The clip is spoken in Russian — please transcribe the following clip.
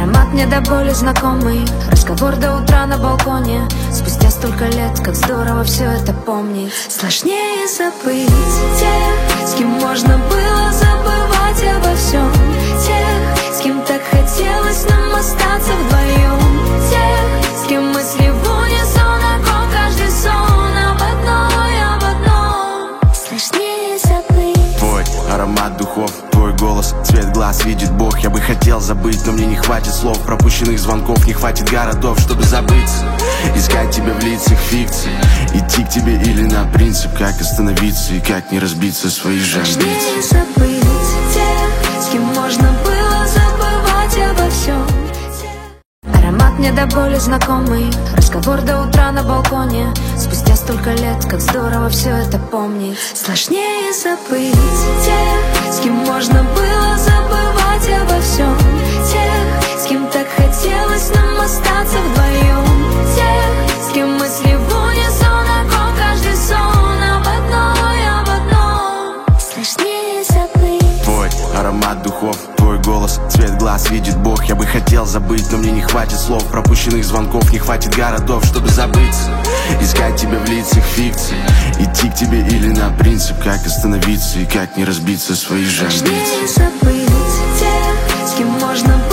Аромат мне до боли знакомый, разговор до утра на балконе. Спустя столько лет, как здорово все это помнить. Сложнее забыть тех, с кем можно было забывать обо всем. Тех, с кем так хотелось нам остаться вдвоем. Тех, с кем мысли в унисон, а каждый сон об одном. Сложнее забыть. Твой аромат духов, твой голос, цвет глаз видит Бог. Я бы хотел забыть, но мне не хватит слов. Пропущенных звонков, не хватит городов, чтобы забыться. Искать тебя в лицах фикции, идти к тебе или на принцип. Как остановиться и как не разбиться в свои же амбиции. Сложнее забыть тех, с кем можно было забывать обо всем. Аромат мне до боли знакомый, разговор до утра на балконе. Спустя столько лет, как здорово все это помнить. Сложнее забыть тех, с кем можно было забывать обо всем. Тех, с кем так хотелось нам остаться вдвоем. Тех, с кем мысли в унисон, а каждый сон об одном. Сложнее забыть. Твой аромат духов, твой голос, цвет глаз видит Бог. Я бы хотел забыть, но мне не хватит слов. Пропущенных звонков, не хватит городов, чтобы забыться. Искать тебя в лицах фикции, идти к тебе или на принцип. Как остановиться и как не разбиться в свои же амбиции. Сложнее забыть тех, с кем можно